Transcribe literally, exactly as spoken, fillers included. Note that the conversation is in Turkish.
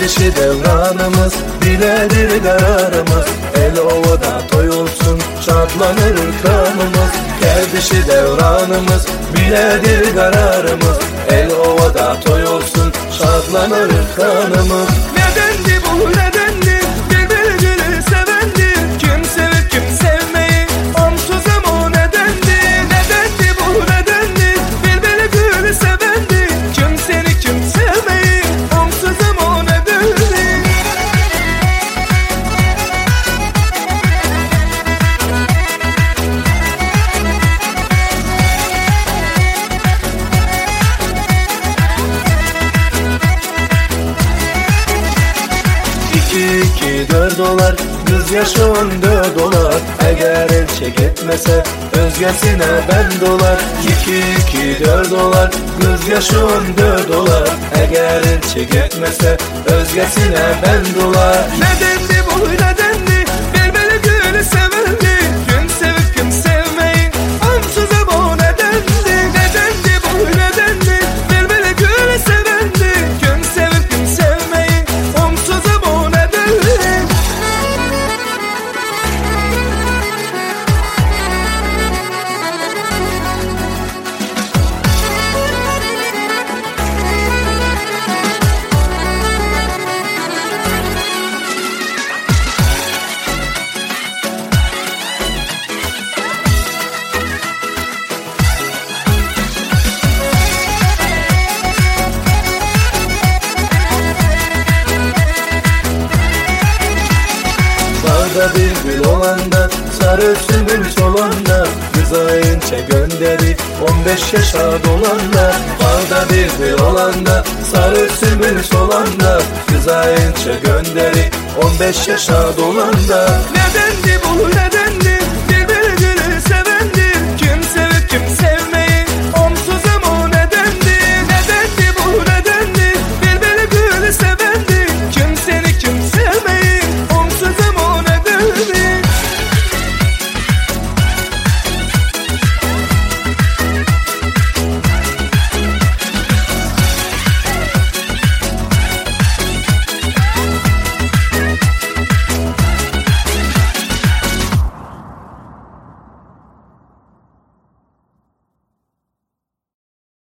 Gerdişi devranımız, biledir kararımız. El ovada toy olsun, şadlanır kanımız. Gerdişi devranımız, biledir kararımız. El ovada toy olsun, şadlanır kanımız. Nedendi bu nedendi, birbiri gülü sevendi. Kim sevip kim sevmeyi, onsuzum o nedendi. Nedendi bu nedendi, birbiri gülü sevendi. Kim seni kim sevmeyi, onsuzum o nedendi. İki iki dört dolar, kız yaşı on dört dolar. Eğer el çek etmese, özgesine ben dolar. İki iki dört dolar, kız yaşı on dört dolar. Eğer el çek etmese, özgesine ben dolar. Nedendi bu nedendi, birbiri gülü sevendi. Kim sevip kim sevmeyi, onsuzum o nedendi. Nedendi bu nedendi, birbiri gülü sevendi. Kim sevip kim sevmeyi, onsuzum o nedendi. Bağda bir gül olanda, sarı sümbül solanda. Kıza inçe gönderi, on beş yaşa dolanda. Bağda bir gül olanda, sarı sümbül solanda. Kıza inçe gönderi, on beş yaşa dolanda. Nedendi bu nedendi,